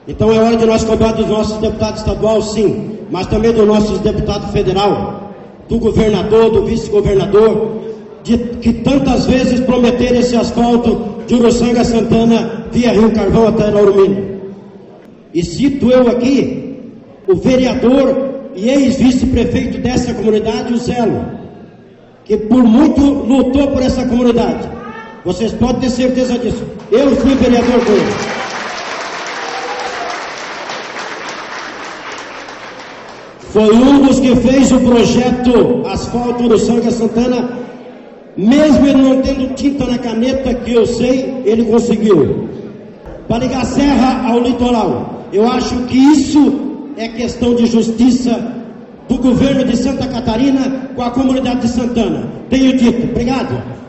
Então é hora de nós cobrar dos nossos deputados estaduais, sim, mas também dos nossos deputados federal, do governador, do vice-governador, que tantas vezes prometeram esse asfalto de Uruçanga a Santana via Rio Carvão até Lauro Miller. E cito eu aqui o vereador e ex-vice-prefeito dessa comunidade, o Zelo, que por muito lutou por essa comunidade. Vocês podem ter certeza disso. Eu fui vereador com ele. Foi um dos que fez o projeto Asfalto Uruçanga Santana, mesmo ele não tendo tinta na caneta, que eu sei, ele conseguiu. Para ligar a serra ao litoral. Eu acho que isso é questão de justiça do governo de Santa Catarina com a comunidade de Santana. Tenho dito. Obrigado.